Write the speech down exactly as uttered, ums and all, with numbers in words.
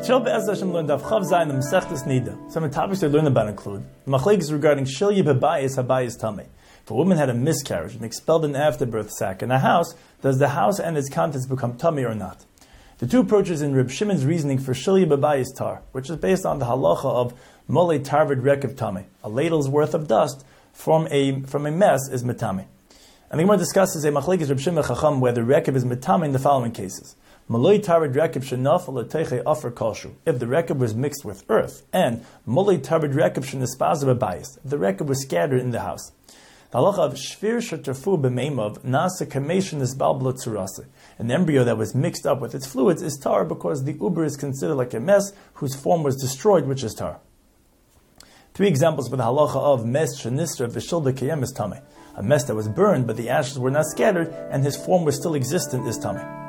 Shel Be'ez Hashem learned Daf Chav Zayin the Masechtas Nida. Some of the topics they learn about include Machlekes regarding Shilya Bebayis Habayis Tamei. If a woman had a miscarriage and expelled an afterbirth sac in a house, does the house and its contents become tummy or not? The two approaches in Reb Shimon's reasoning for Shilya Bebayis Tar, which is based on the halacha of Molei Tarvid Rekev Tamei, a ladle's worth of dust from a from a mess is metame. And the Gemara discusses a machlekes Reb Shimon Chacham where the rekev is metame in the following cases. Molei Tarvid Rekev shenafal leteiche afer kolshu. If the rekev was mixed with earth, and Molei Tarvid Rekev shenispaza bebayis. If the rekev was scattered in the house. The halacha of shvir sheterfu b'meimav nasa kameshin isbal b'lotzurase. An embryo that was mixed up with its fluids is tar because the uber is considered like a mess whose form was destroyed, which is tar. Three examples for the halacha of mes shenisra v'shilda kiyem is tamei. A mess that was burned but the ashes were not scattered and his form was still existent is tamei.